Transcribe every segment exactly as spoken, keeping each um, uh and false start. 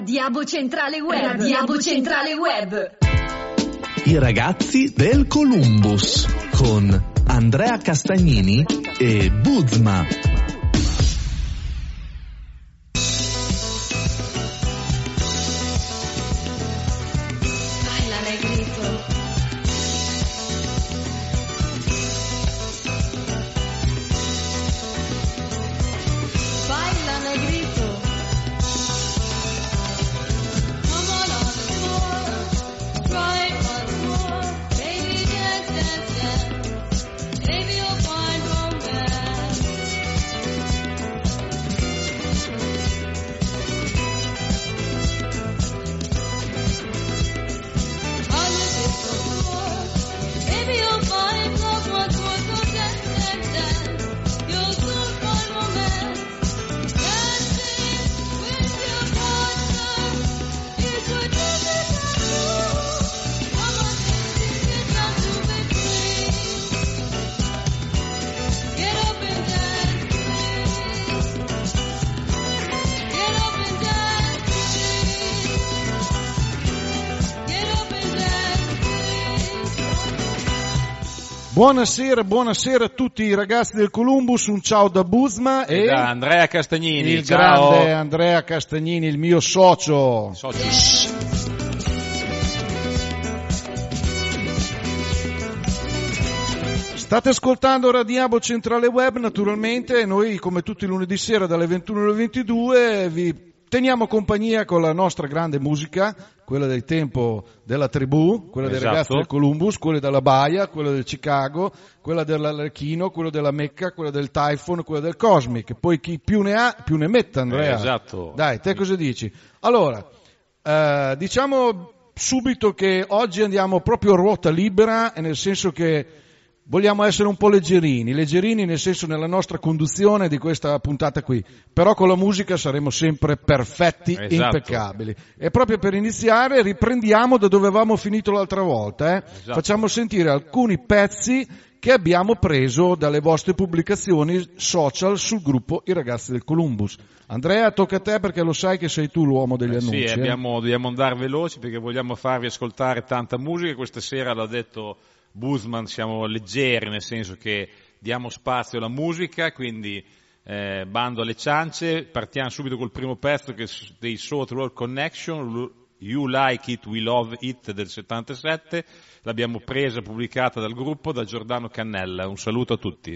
Diabo Centrale Web, Diabo Centrale Web. I ragazzi del Columbus con Andrea Castagnini e Buzma. Baila negrito. Baila negrito. Come on on the floor. Try it once more. Baby, dance, dance, dance. Maybe you'll find romance. On the disco floor. Maybe you'll find love once more. So dance, dance, dance. You'll soon find romance. Dancing with your partner is what you think I do. Come on, baby, get down to be free. Get up and dance, please. Get up and dance, please. Get up and dance, please. Buonasera, buonasera a tutti i ragazzi del Columbus, un ciao da Buzma e Da Andrea Castagnini, il ciao. grande Andrea Castagnini, il mio socio. Soci. State ascoltando Radiabo Centrale Web, naturalmente, e noi come tutti i lunedì sera dalle ventuno alle ventidue vi teniamo compagnia con la nostra grande musica, quella del tempo della tribù, quella dei Esatto. ragazzi del Columbus, quella della Baia, quella del Chicago, quella dell'Arlecchino, quella della Mecca, quella del Typhoon, quella del Cosmic. Poi chi più ne ha, più ne metta, Andrea. Eh, esatto. Dai, te cosa dici? Allora, eh, diciamo subito che oggi andiamo proprio a ruota libera, e nel senso che vogliamo essere un po' leggerini, leggerini nel senso nella nostra conduzione di questa puntata qui, però con la musica saremo sempre perfetti, Esatto. impeccabili. E proprio per iniziare riprendiamo da dove avevamo finito l'altra volta, eh? Esatto. Facciamo sentire alcuni pezzi che abbiamo preso dalle vostre pubblicazioni social sul gruppo I Ragazzi del Columbus. Andrea, tocca a te perché lo sai che sei tu l'uomo degli Eh, annunci. sì, eh? abbiamo, dobbiamo andare veloci perché vogliamo farvi ascoltare tanta musica. Questa sera l'ha detto Buzman, siamo leggeri nel senso che diamo spazio alla musica, quindi eh, bando alle ciance. Partiamo subito col primo pezzo che è dei South Road Connection, You Like It, We Love It del settantasette. L'abbiamo presa, pubblicata dal gruppo, da Giordano Cannella. Un saluto a tutti.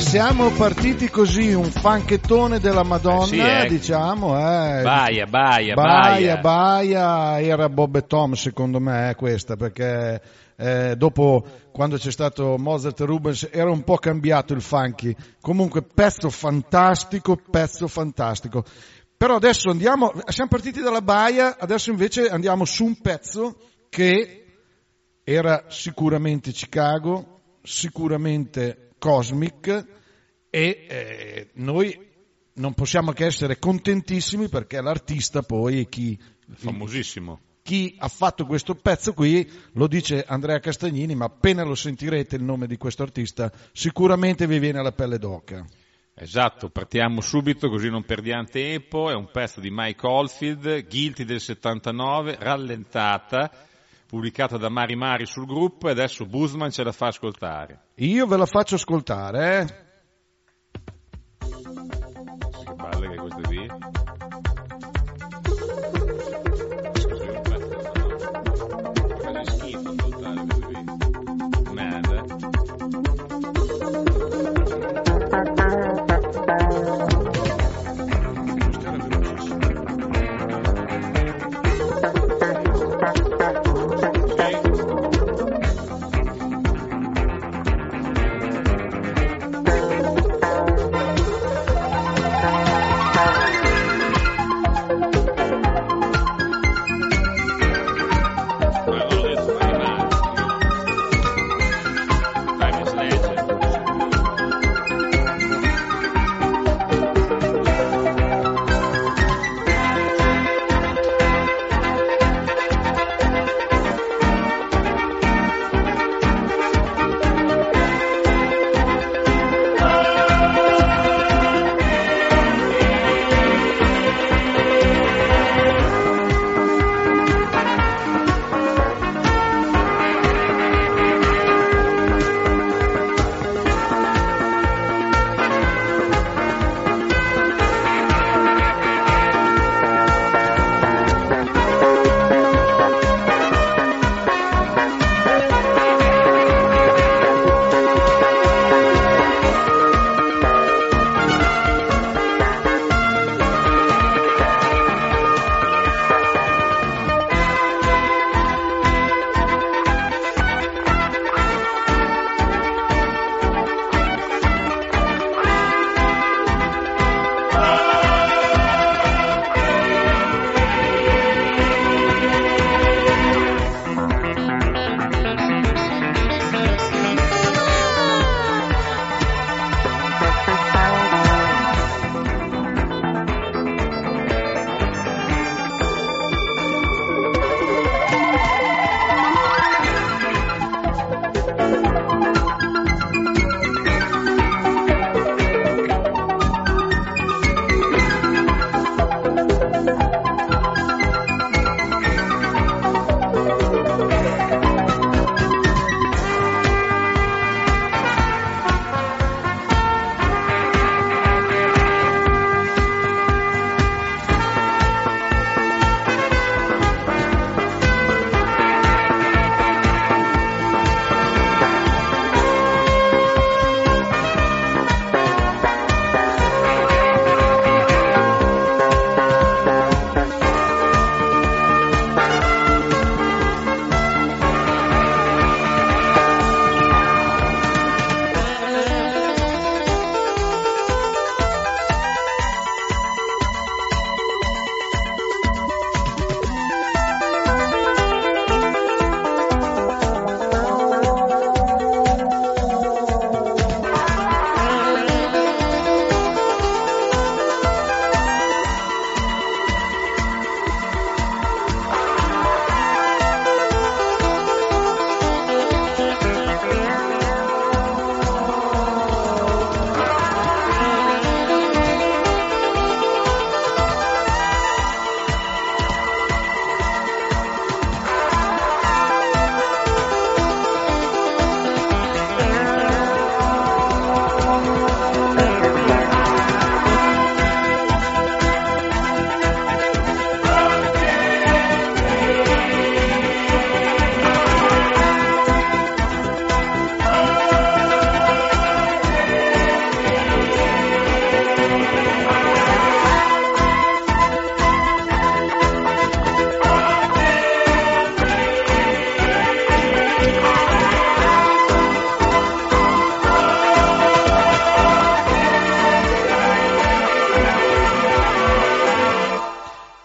siamo partiti così, un fanchettone della Madonna, Eh sì, eh. diciamo. Eh. Baia, baia, Baia, baia. Baia, era Bob e Tom secondo me eh, questa, perché eh, dopo quando c'è stato Mozart e Rubens era un po' cambiato il funky. Comunque pezzo fantastico, pezzo fantastico. Però adesso andiamo, siamo partiti dalla Baia, adesso invece andiamo su un pezzo che era sicuramente Chicago, sicuramente Cosmic, e eh, noi non possiamo che essere contentissimi perché l'artista poi, chi, Famosissimo. chi ha fatto questo pezzo qui, lo dice Andrea Castagnini, ma appena lo sentirete il nome di questo artista sicuramente vi viene la pelle d'oca. Esatto, partiamo subito così non perdiamo tempo, è un pezzo di Mike Oldfield, Guilty del settantanove, rallentata, pubblicata da Mari Mari sul gruppo, e adesso Buzzman ce la fa ascoltare. Io ve la faccio ascoltare, eh. Che balle che è questa qui. Quasi schifo ascoltare questo qui. Merda.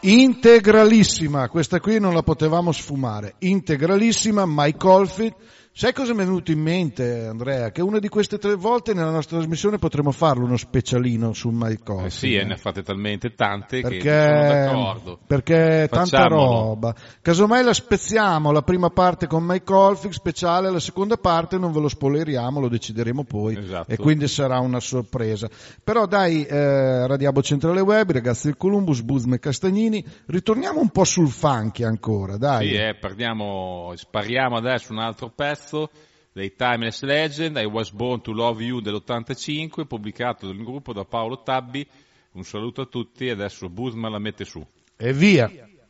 integralissima, questa qui non la potevamo sfumare, integralissima, Mike Oldfield. Sai cosa mi è venuto in mente, Andrea? Che una di queste tre volte nella nostra trasmissione potremmo farlo uno specialino su Mike Oldfield. Eh sì, e ne ha fatte talmente tante perché, che sono d'accordo. Perché è tanta Facciamolo. roba. Casomai la spezziamo, la prima parte con Mike Oldfield speciale, la seconda parte non ve lo spoileriamo, lo decideremo poi. Esatto. E quindi sarà una sorpresa. Però dai, eh, Radiabo Centrale Web, ragazzi del Columbus, Buzma e Castagnini, ritorniamo un po' sul funky ancora, dai. Sì, eh, parliamo, spariamo adesso un altro pezzo dei Timeless Legend, I Was Born to Love You dell'ottantacinque, pubblicato dal gruppo da Paolo Tabbi. Un saluto a tutti e adesso Buzma la mette su. E via.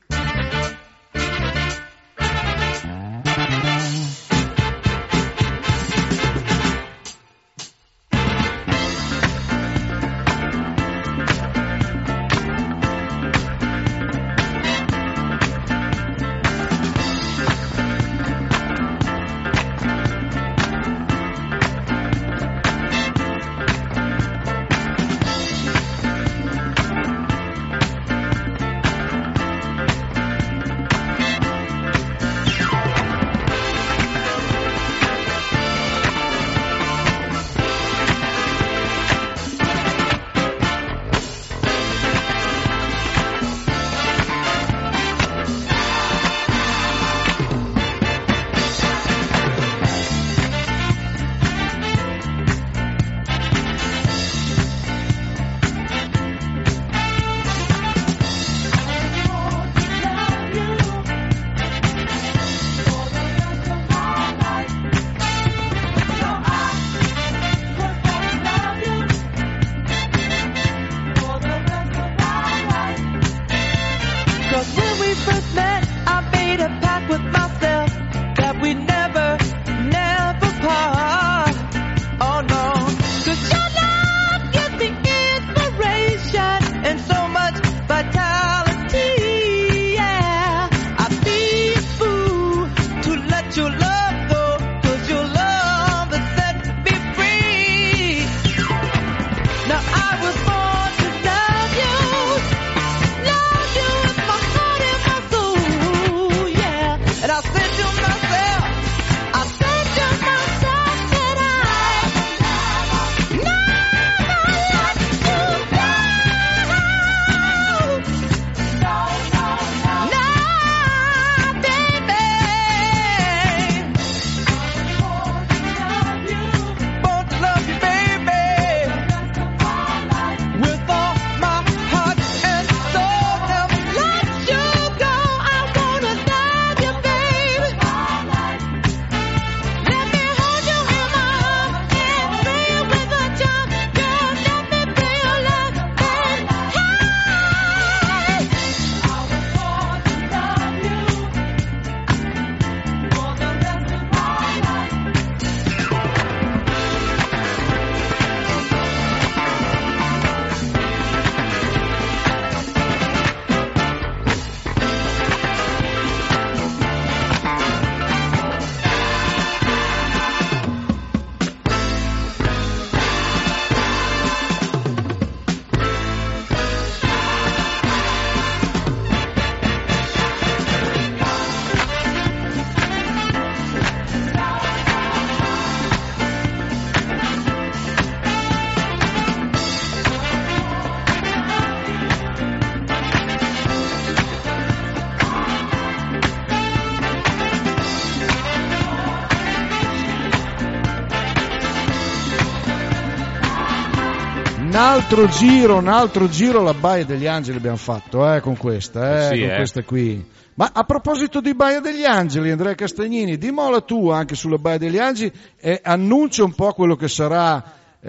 Un altro giro, un altro giro alla Baia degli Angeli abbiamo fatto, eh, con questa, eh, Sì, con eh. questa qui. Ma a proposito di Baia degli Angeli, Andrea Castagnini, dimola tu anche sulla Baia degli Angeli e annuncia un po' quello che sarà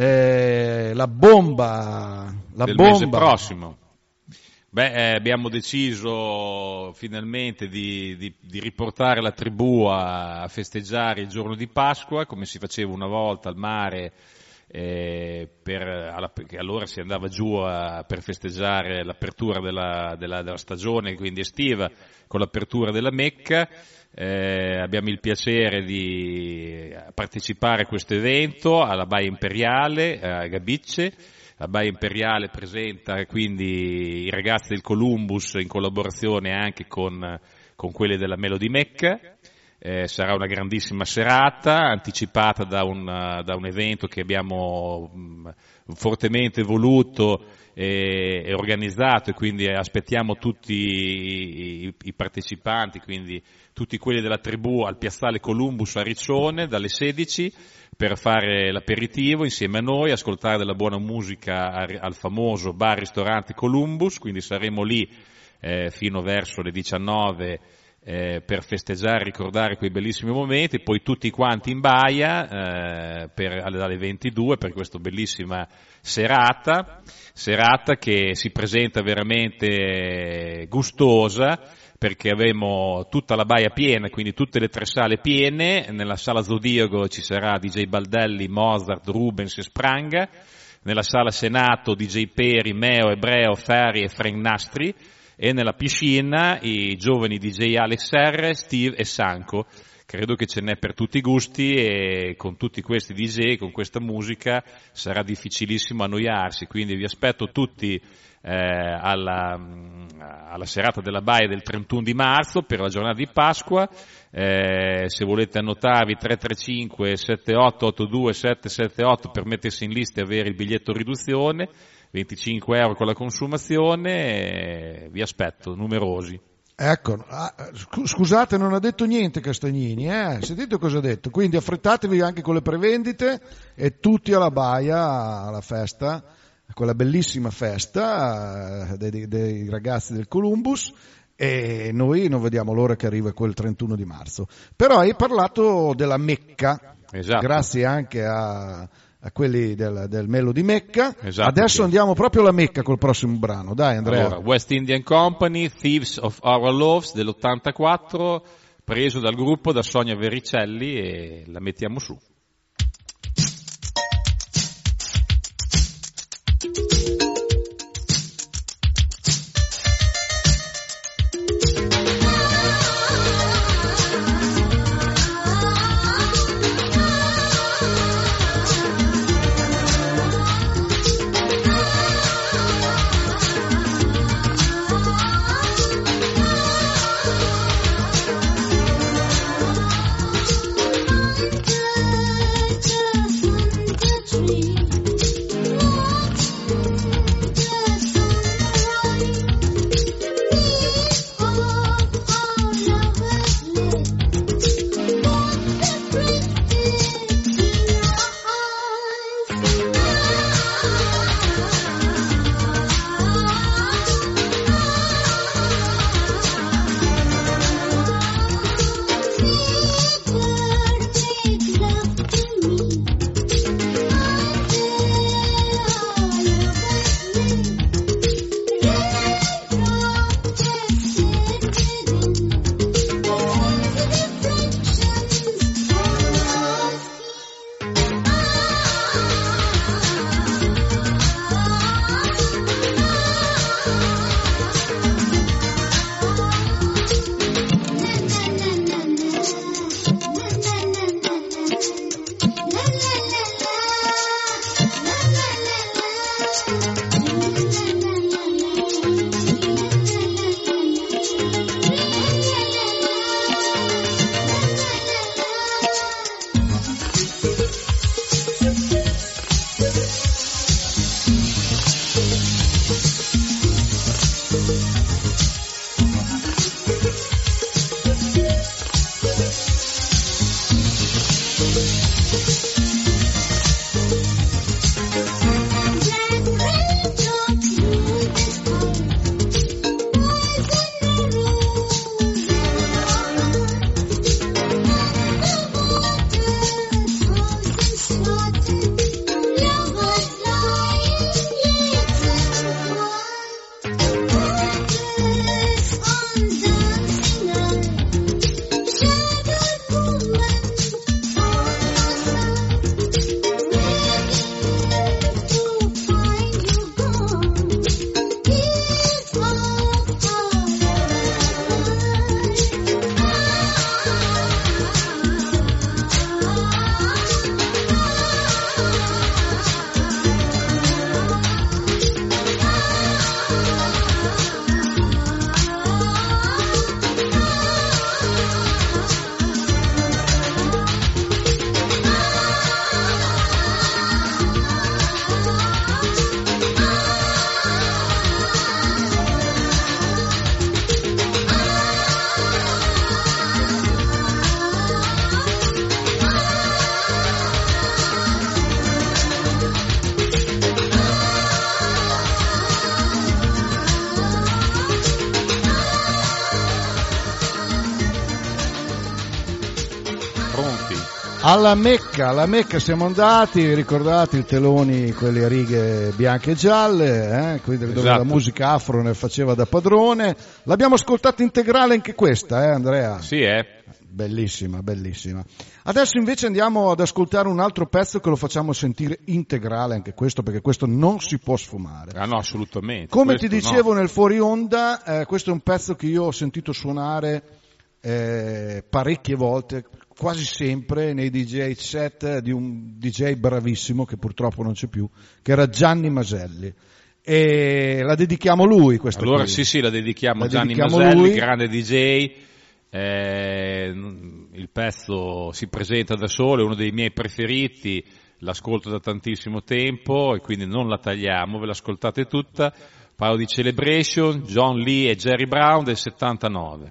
eh, la bomba, la del bomba. mese prossimo. Beh, eh, abbiamo deciso finalmente di, di, di riportare la tribù a, a festeggiare il giorno di Pasqua, come si faceva una volta al mare, eh, per, alla, perché allora si andava giù a, per festeggiare l'apertura della, della, della stagione, quindi estiva, con l'apertura della Mecca. Eh, abbiamo il piacere di partecipare a questo evento alla Baia Imperiale, a Gabicce. la Baia Imperiale presenta quindi i ragazzi del Columbus in collaborazione anche con, con quelli della Melody Mecca. Eh, sarà una grandissima serata anticipata da un, da un evento che abbiamo mh, fortemente voluto e, e organizzato, e quindi aspettiamo tutti i, i partecipanti, quindi tutti quelli della tribù al piazzale Columbus a Riccione dalle sedici per fare l'aperitivo insieme a noi, ascoltare della buona musica al famoso bar ristorante Columbus, quindi saremo lì eh, fino verso le diciannove Eh, per festeggiare, ricordare quei bellissimi momenti, poi tutti quanti in baia eh, per, alle ventidue per questa bellissima serata, serata che si presenta veramente gustosa, perché avremo tutta la baia piena, quindi tutte le tre sale piene. Nella sala Zodiaco ci sarà D J Baldelli, Mozart, Rubens e Spranga, nella sala Senato D J Peri, Meo, Ebreo, Ferri e Frank Nastri, e nella piscina i giovani D J Alex R, Steve e Sanco. Credo che ce n'è per tutti i gusti, e con tutti questi D J, con questa musica, sarà difficilissimo annoiarsi, quindi vi aspetto tutti eh, alla, alla serata della Baia del trentuno di marzo per la giornata di Pasqua. Eh, se volete annotarvi tre tre cinque sette otto otto due sette sette otto per mettersi in lista e avere il biglietto riduzione, venticinque euro con la consumazione, eh, vi aspetto numerosi. Ecco, scusate, non ha detto niente Castagnini, eh? Sentite cosa ha detto, quindi affrettatevi anche con le prevendite e tutti alla Baia, alla festa, quella bellissima festa eh, dei, dei ragazzi del Columbus, e noi non vediamo l'ora che arriva quel trentuno di marzo. Però hai parlato della Mecca, esatto. Grazie anche a... a quelli del, del Melody Mecca. Esatto, adesso sì. Andiamo proprio alla Mecca col prossimo brano, dai Andrea. Allora, West Indian Company, Thieves of Our Loves dell'ottantaquattro, preso dal gruppo da Sonia Vericelli, e la mettiamo su. Just Alla Mecca, alla Mecca siamo andati, ricordate i teloni, quelle a righe bianche e gialle, eh? Quindi dove Esatto. la musica afro ne faceva da padrone. L'abbiamo ascoltata integrale anche questa, eh Andrea? Sì, eh. Bellissima, bellissima. Adesso invece andiamo ad ascoltare un altro pezzo che lo facciamo sentire integrale anche questo, perché questo non si può sfumare. Ah no, assolutamente. Come Questo ti dicevo no. nel fuori onda, eh, questo è un pezzo che io ho sentito suonare eh, parecchie volte, quasi sempre nei D J set di un D J bravissimo che purtroppo non c'è più, che era Gianni Maselli. E la dedichiamo a lui questa Allora qui. sì, sì, la dedichiamo La a Gianni dedichiamo Maselli, lui. grande D J. Eh, il pezzo si presenta da solo, è uno dei miei preferiti, l'ascolto da tantissimo tempo e quindi non la tagliamo, ve l'ascoltate tutta. Parlo di Celebration, John Lee e Jerry Brown del settantanove.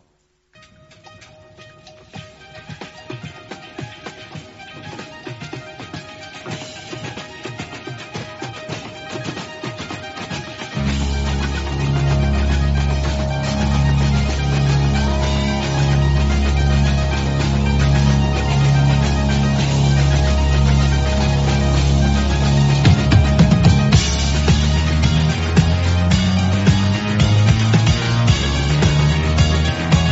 Thank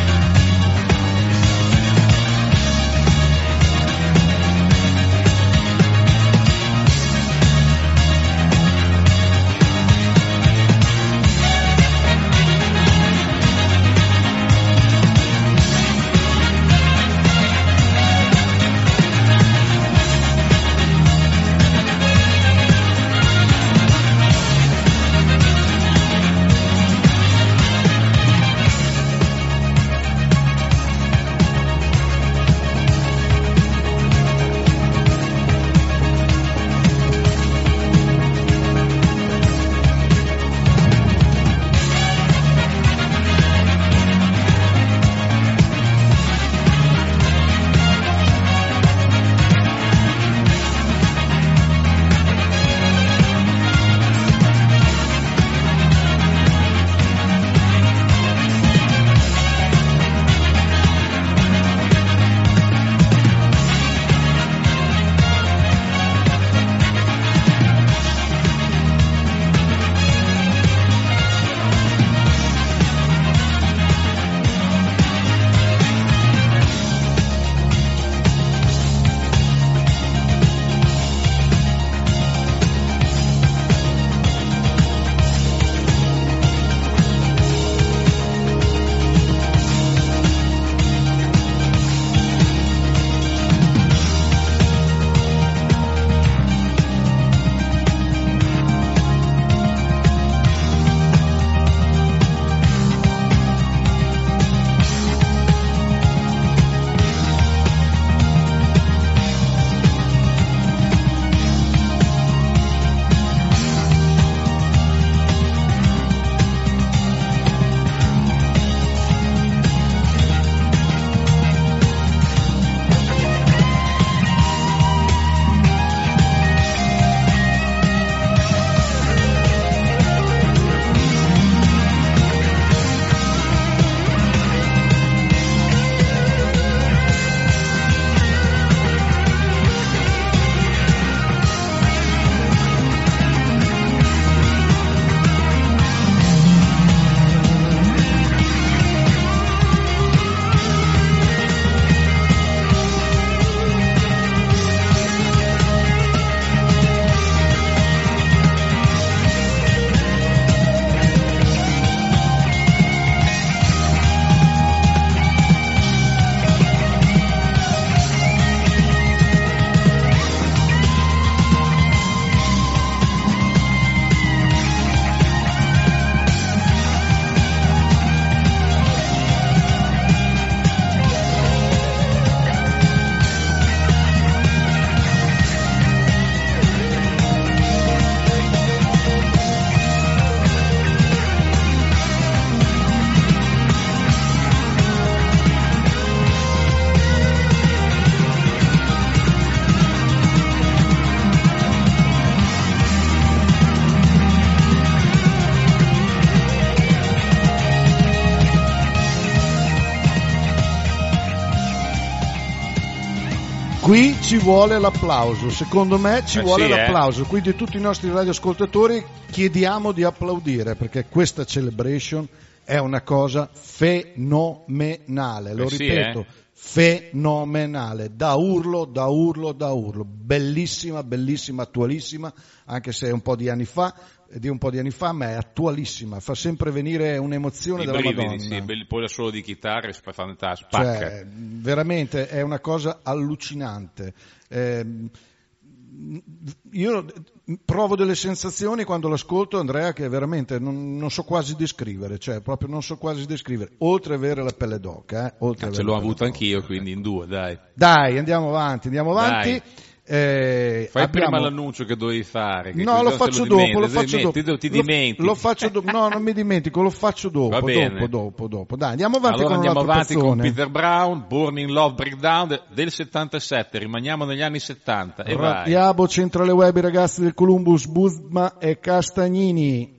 Qui ci vuole l'applauso, secondo me ci Eh vuole sì, eh. l'applauso, quindi tutti i nostri radioascoltatori chiediamo di applaudire perché questa celebration è una cosa fenomenale, lo Eh sì, ripeto, eh. fenomenale, da urlo, da urlo, da urlo, bellissima, bellissima, attualissima, anche se è un po' di anni fa, di un po' di anni fa, ma è attualissima, fa sempre venire un'emozione I della brividi, Madonna. sì, belli- poi da solo di chitarra si fa fantastico, spacca. Cioè, veramente è una cosa allucinante. Eh, io provo delle sensazioni quando l'ascolto, Andrea, che veramente non, non so quasi descrivere, cioè proprio non so quasi descrivere, oltre ad avere la pelle d'oca. Eh, oltre Ah, ad ce avere l'ho la pelle avuto d'oca. anch'io, quindi in due, dai. Dai, andiamo avanti, andiamo avanti. Dai. Eh, Fai abbiamo- prima l'annuncio che dovevi fare. Che No, così lo non te faccio dimenti- dopo, lo ti faccio dimenti- dopo. Ti Lo- dimentichi. Lo faccio dopo. No, non mi dimentico, lo faccio dopo, Va bene. dopo, dopo, dopo. Dai, andiamo avanti Allora con andiamo un altro avanti con pezzone. Peter Brown, Born in Love Breakdown de- del settantasette, rimaniamo negli anni settanta e vai. Radiabo, Centrale Web, i ragazzi del Columbus, Buzma e Castagnini.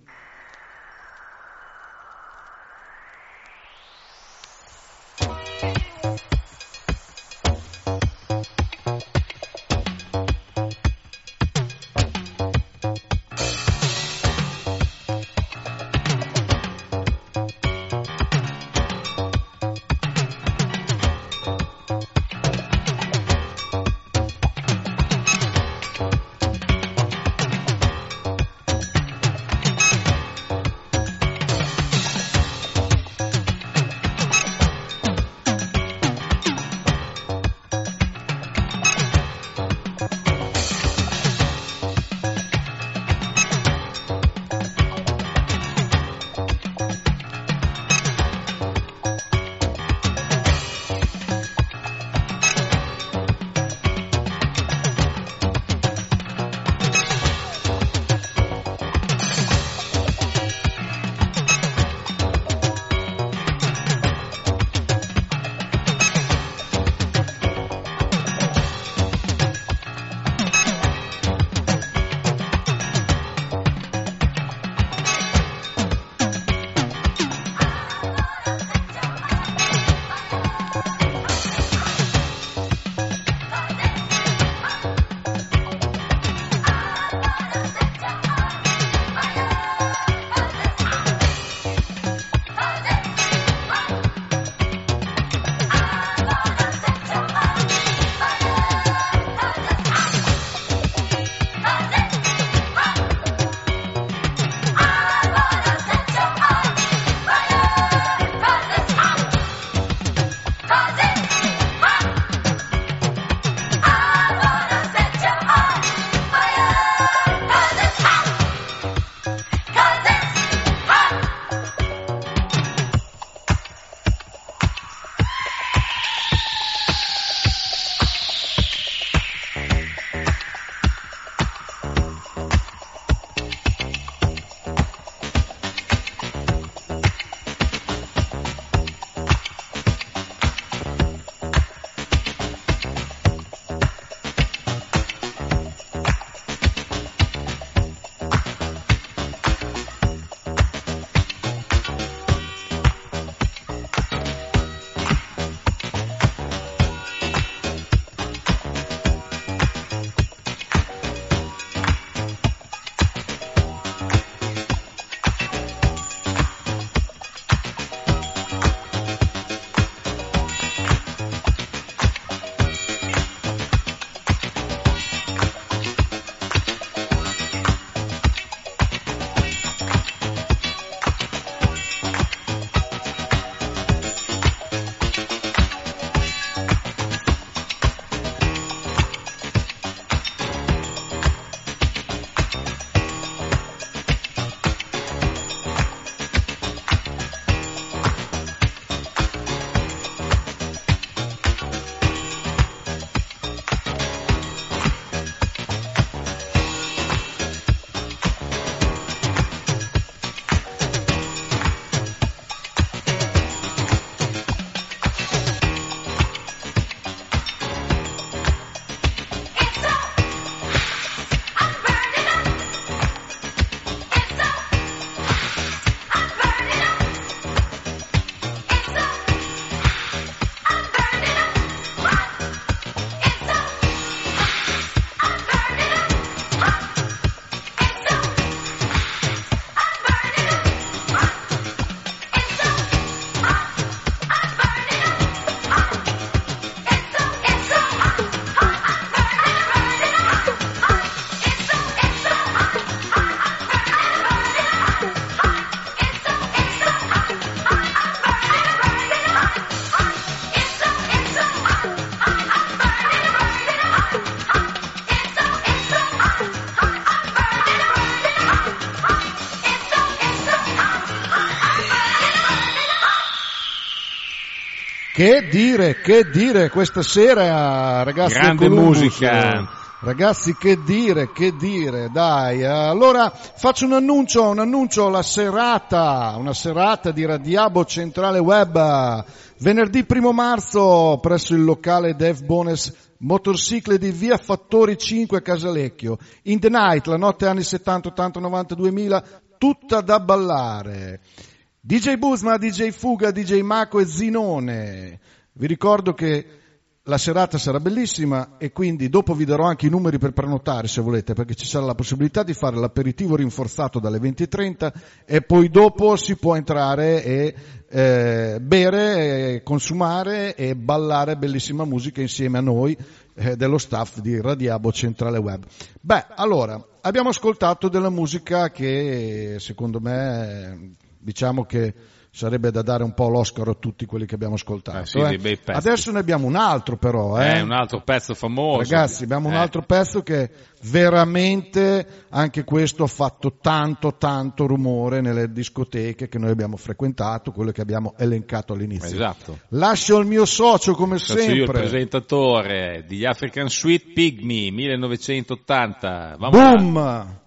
Che dire, che dire questa sera, ragazzi. Grande musica. Ragazzi, che dire, che dire, dai. Allora faccio un annuncio, un annuncio, la serata, una serata di Radiabo Centrale Web, venerdì primo marzo presso il locale Dev Bones Motorcycle di via Fattori cinque a Casalecchio. In the night, la notte anni settanta, ottanta, novanta, duemila, tutta da ballare. D J Buzma, D J Fuga, D J Mako e Zinone. Vi ricordo che la serata sarà bellissima e quindi dopo vi darò anche i numeri per prenotare se volete, perché ci sarà la possibilità di fare l'aperitivo rinforzato dalle venti e trenta e poi dopo si può entrare e eh, bere, e consumare e ballare bellissima musica insieme a noi eh, dello staff di Radiabo Centrale Web. Beh, allora, abbiamo ascoltato della musica che secondo me, diciamo che sarebbe da dare un po' l'Oscar a tutti quelli che abbiamo ascoltato. Ah, sì, eh. dei bei pezzi. Adesso ne abbiamo un altro però. Eh, Eh, un altro pezzo famoso. Ragazzi, abbiamo un Eh. altro pezzo che veramente, anche questo ha fatto tanto tanto rumore nelle discoteche che noi abbiamo frequentato, quello che abbiamo elencato all'inizio. Esatto. Lascio il mio socio come Faccio io il sempre. presentatore di African Sweet Pygmy millenovecentottanta. Vamos là. Boom!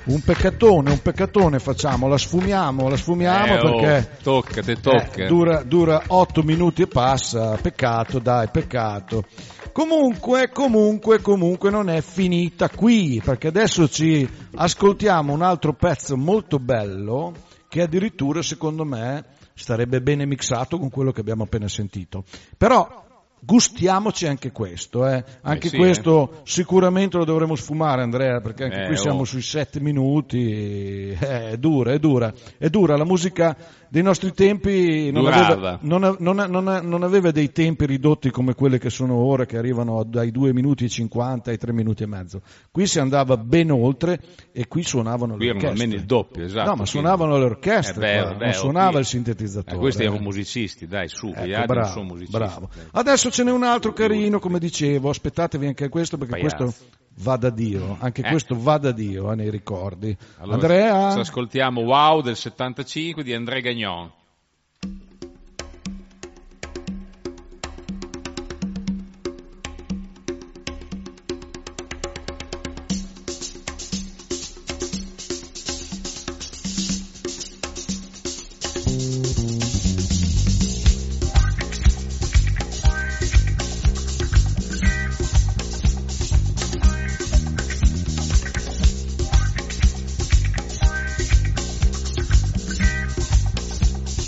un peccatone, un peccatone facciamo, la sfumiamo, la sfumiamo Eh, oh, perché tocca, te tocca. eh, dura, dura otto minuti e passa, peccato, dai, peccato. Comunque, comunque, comunque non è finita qui, perché adesso ci ascoltiamo un altro pezzo molto bello che addirittura secondo me starebbe bene mixato con quello che abbiamo appena sentito. Però gustiamoci anche questo, eh. Anche Eh sì, questo sicuramente lo dovremo sfumare, Andrea, perché anche Eh, qui siamo oh. sui sette minuti, eh, è dura, è dura, è dura, la musica dei nostri tempi non Durava. aveva, non, a- non, a- non, a- non aveva dei tempi ridotti come quelli che sono ora, che arrivano dai due minuti e cinquanta ai tre minuti e mezzo. Qui si andava ben oltre e qui suonavano Qui le erano orchestre. almeno il doppio, esatto. No, ma quindi- suonavano le orchestre, Eh, beh, qua, beh, non suonava qui- il sintetizzatore. Eh, questi eh. erano musicisti, dai, su, gli Ecco, altri non bravo, sono musicisti. bravo. dai. Adesso ce n'è un altro carino, come dicevo, aspettatevi anche questo perché Pagliazzi. questo va da Dio, anche Eh. questo va da Dio eh, nei ricordi. Allora, Andrea? ci ascoltiamo Wow del settantacinque di André Gagnon. Thank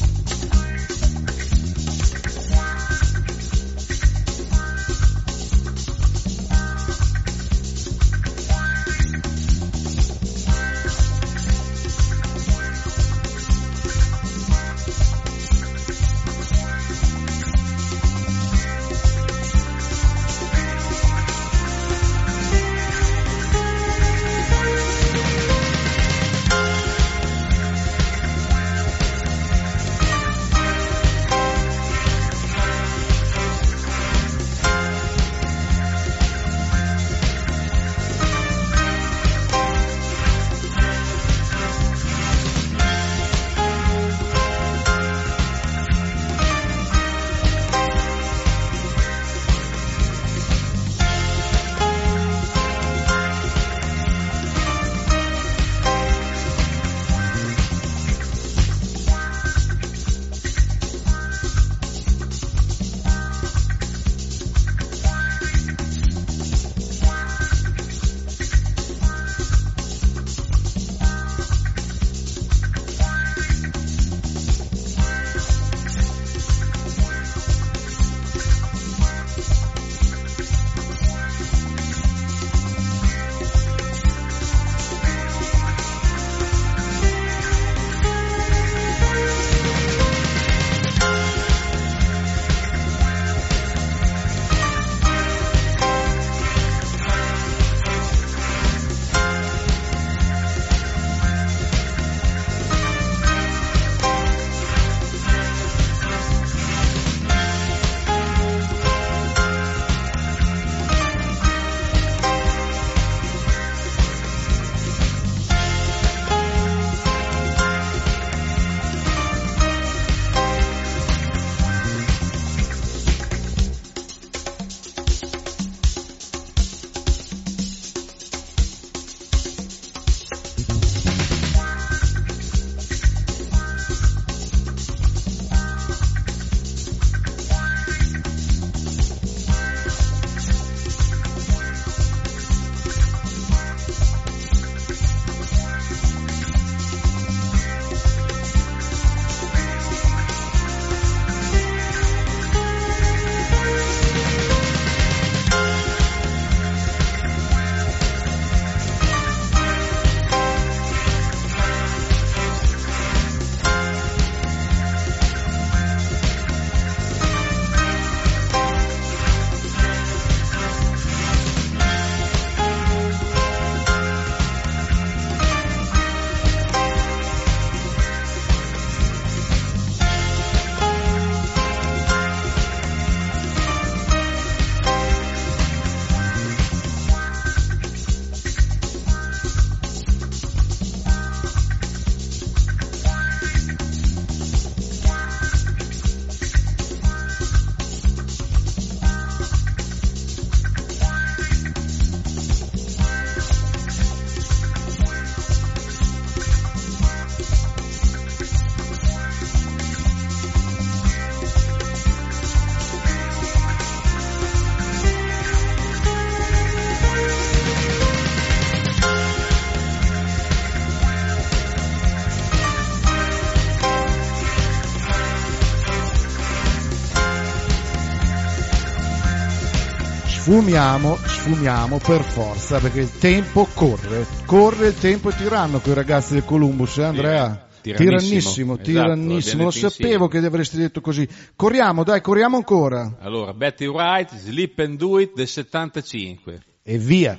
sfumiamo, sfumiamo per forza, perché il tempo corre, corre il tempo è tiranno con i ragazzi del Columbus, eh, Andrea? Tirannissimo, tirannissimo, esatto, tirannissimo. Lo l'abbiamo detto sapevo insieme. che avresti detto così. Corriamo, dai, corriamo ancora. Allora, Betty Wright, Sleep and Do It del settantacinque. E via.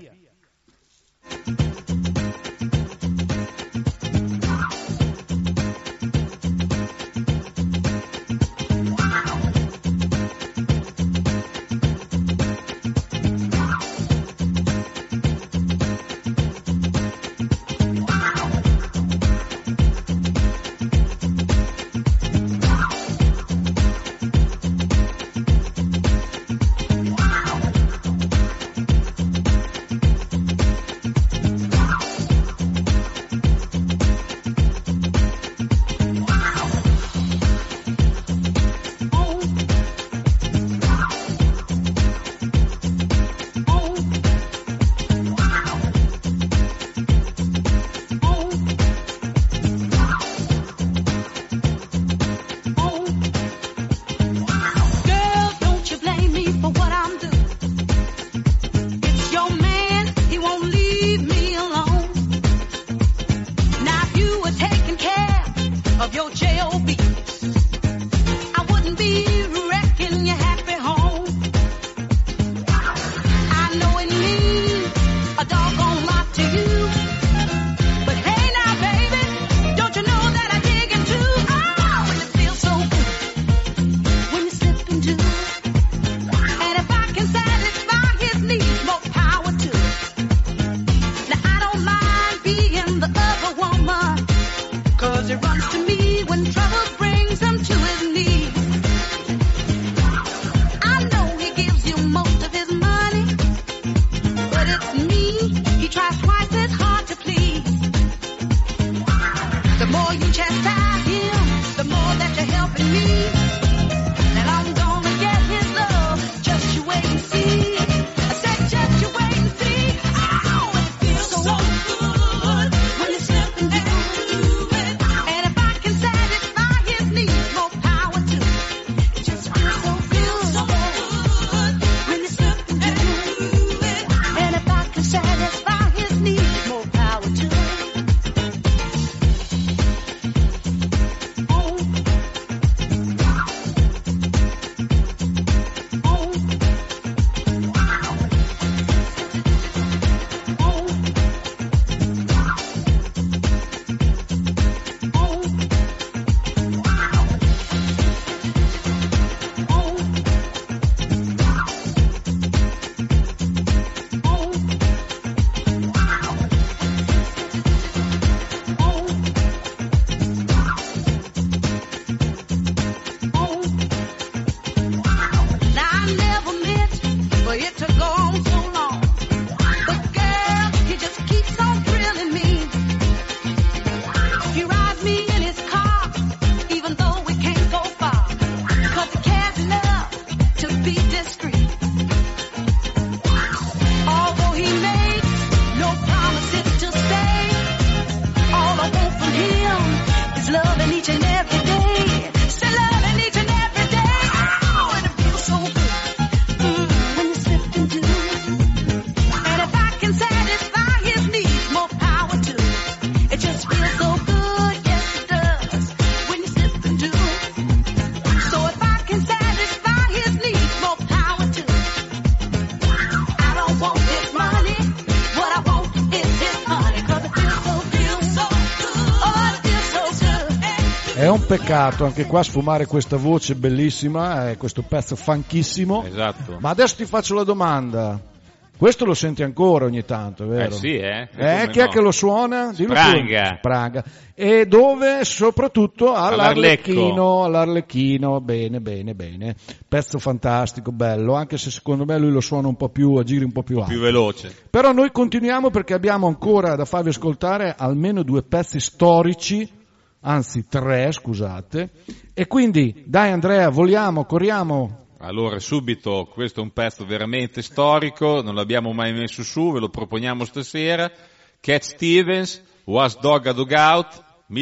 È un peccato anche qua sfumare questa voce bellissima, eh, questo pezzo funchissimo. Esatto. Ma adesso ti faccio la domanda. Questo lo senti ancora ogni tanto, è vero? Eh sì, eh. Eh, chi è no? che lo suona? Dillo tu. Spranga. Spranga. E dove? Soprattutto all'Arlecchino, All'Arlecco. all'Arlecchino, bene, bene, bene. Pezzo fantastico, bello, anche se secondo me lui lo suona un po' più, a giri un po' più alto. Più veloce. Però noi continuiamo perché abbiamo ancora da farvi ascoltare almeno due pezzi storici, anzi tre, scusate. E quindi, dai Andrea, voliamo, corriamo. Allora, subito, questo è un pezzo veramente storico, non l'abbiamo mai messo su, ve lo proponiamo stasera. Cat Stevens, Was Dog a Dog Out,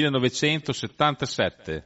millenovecentosettantasette.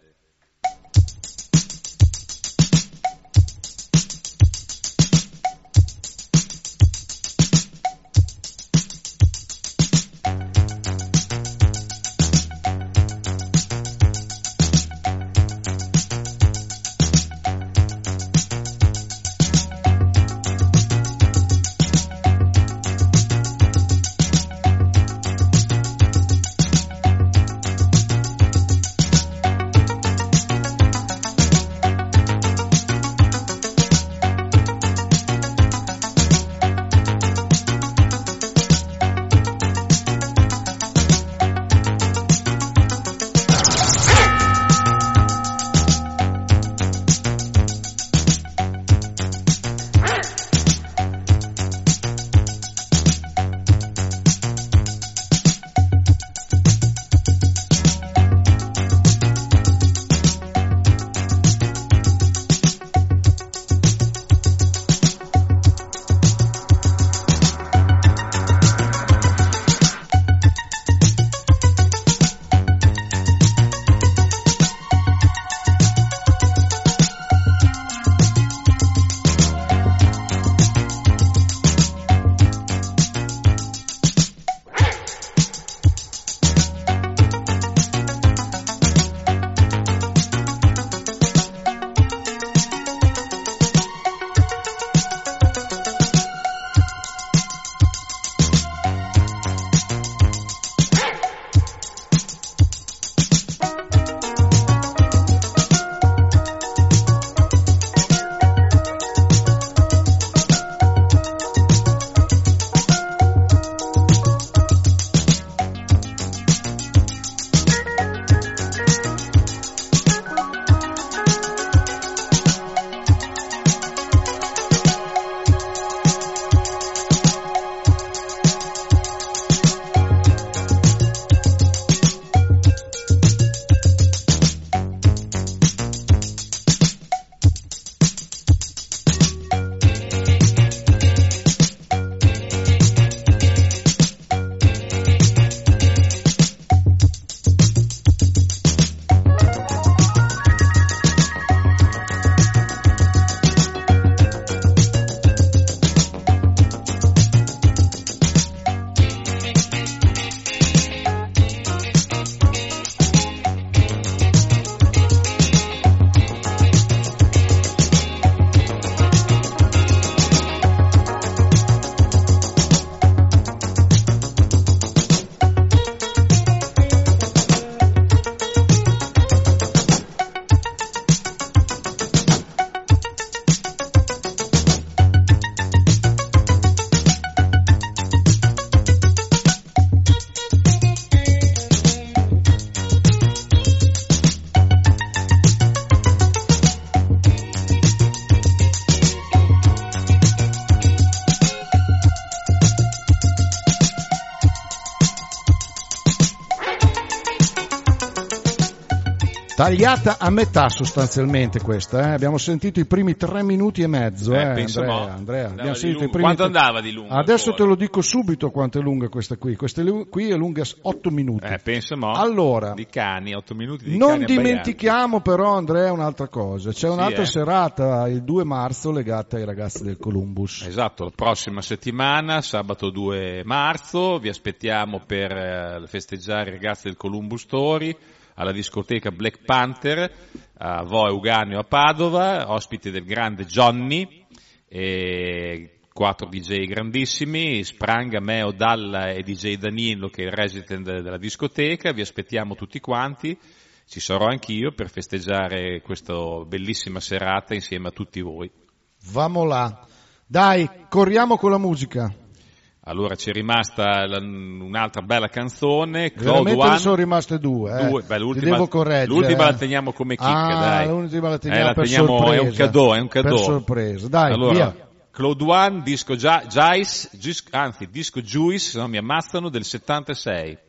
Tagliata a metà sostanzialmente questa, eh? Abbiamo sentito i primi tre minuti e mezzo, eh, Eh, penso Andrea, no. Andrea. Andava Abbiamo di sentito i lungo. primi Quanto tre- andava di lungo Adesso ancora? te lo dico subito quanto è lunga questa qui. Questa è lu- qui è lunga otto minuti. Eh, penso no. Allora, Di cani, otto minuti di non cani abbaianti. dimentichiamo però, Andrea, un'altra cosa. C'è Sì, un'altra eh. serata il due marzo legata ai ragazzi del Columbus. Esatto, la prossima settimana, sabato due marzo, vi aspettiamo per eh, festeggiare i ragazzi del Columbus Story alla discoteca Black Panther a Vo Euganeo a Padova, ospite del grande Johnny, e quattro D J grandissimi, Spranga, Meo, Dalla e D J Danilo che è il resident della discoteca. Vi aspettiamo tutti quanti, ci sarò anch'io per festeggiare questa bellissima serata insieme a tutti voi. Vamo là. Dai, corriamo con la musica. Allora c'è rimasta la- un'altra bella canzone, Cloud Veramente ne One. sono rimaste due, eh. Due, beh, Ti l'ultima, devo correggere. l'ultima eh. la teniamo come chicca, ah, dai. l'ultima la teniamo Eh, la per teniamo- sorpresa. è un cadeau, è un cadeau. Per sorpresa, dai, allora, via. Cloud One, disco Gia- Jice, Gis- anzi, disco Juice, se no mi ammazzano, del settantasei.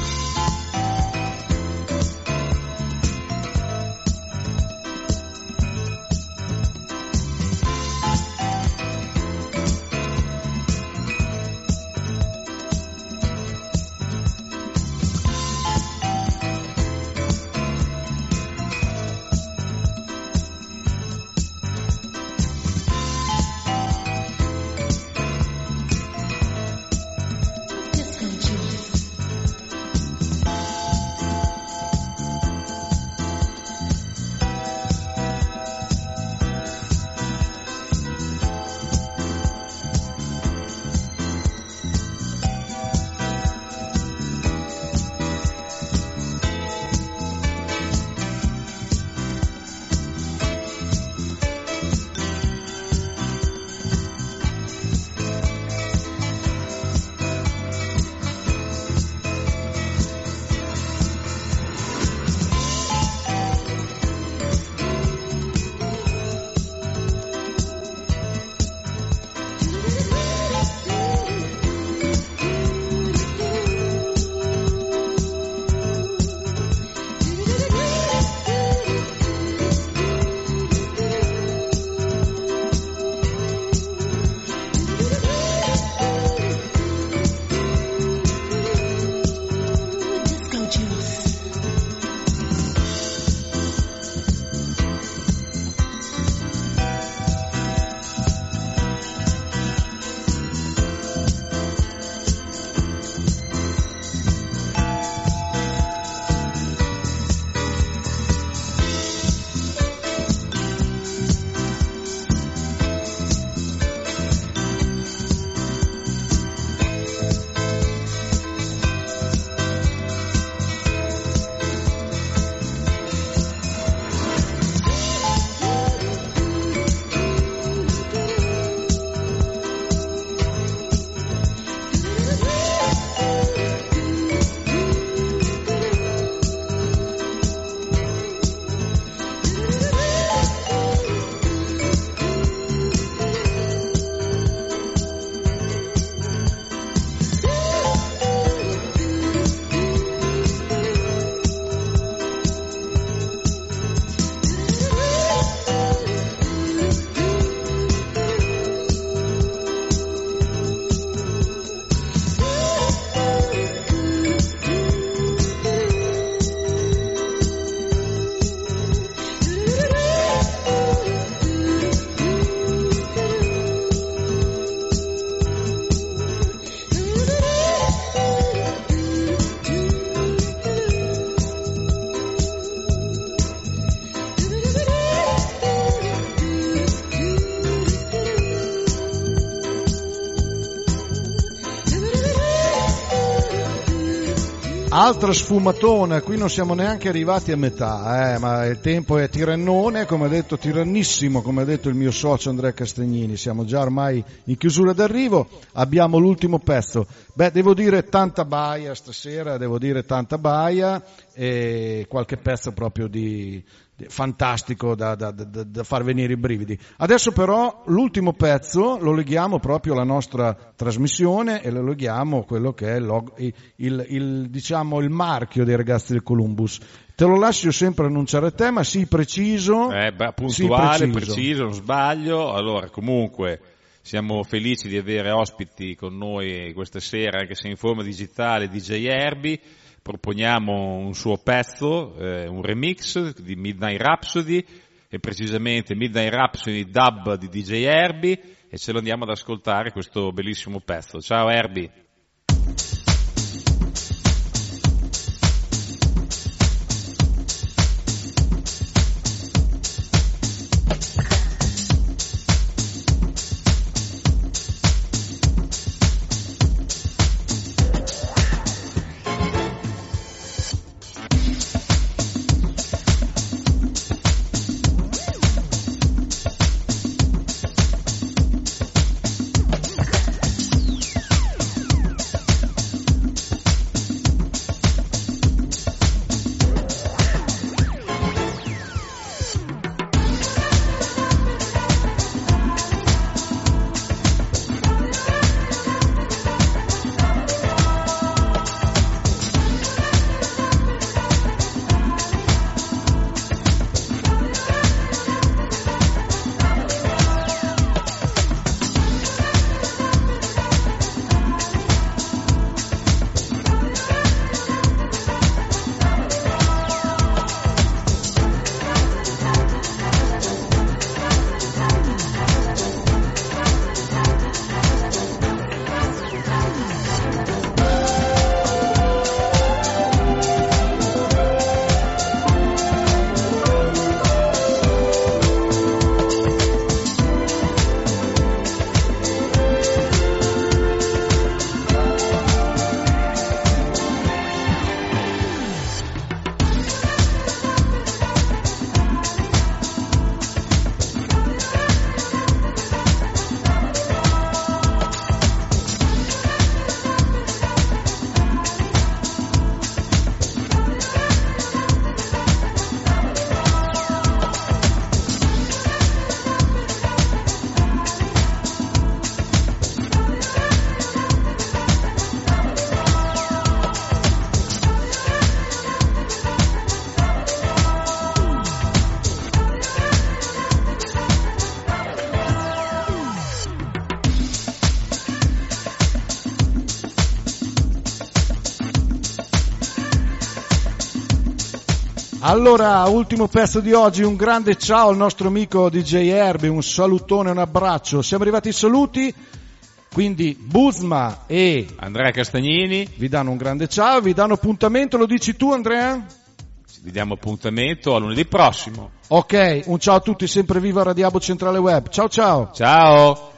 Altra sfumatona, qui non siamo neanche arrivati a metà, eh, ma il tempo è tirannone, come ha detto, tirannissimo, come ha detto il mio socio Andrea Castagnini, siamo già ormai in chiusura d'arrivo, abbiamo l'ultimo pezzo. Beh, devo dire tanta baia stasera, devo dire tanta baia e qualche pezzo proprio di, fantastico da, da, da, da far venire i brividi. Adesso però l'ultimo pezzo lo leghiamo proprio alla nostra trasmissione e lo leghiamo a quello che è il, log, il, il, il, diciamo, il marchio dei ragazzi del Columbus. Te lo lascio sempre annunciare a te, ma sii preciso. Eh, beh, puntuale, sii preciso. preciso, non sbaglio. Allora, comunque, siamo felici di avere ospiti con noi questa sera, anche se in forma digitale, D J Herbie. Proponiamo un suo pezzo, eh, un remix di Midnight Rhapsody, e precisamente Midnight Rhapsody dub di D J Herbie, e ce lo andiamo ad ascoltare questo bellissimo pezzo. Ciao Herbie! Allora, ultimo pezzo di oggi, un grande ciao al nostro amico D J Herbie, un salutone, un abbraccio. Siamo arrivati ai saluti, quindi Buzma e Andrea Castagnini vi danno un grande ciao, vi danno appuntamento, lo dici tu Andrea? vi diamo appuntamento a lunedì prossimo. Ok, un ciao a tutti, sempre viva Radio Centrale Web, ciao ciao! Ciao!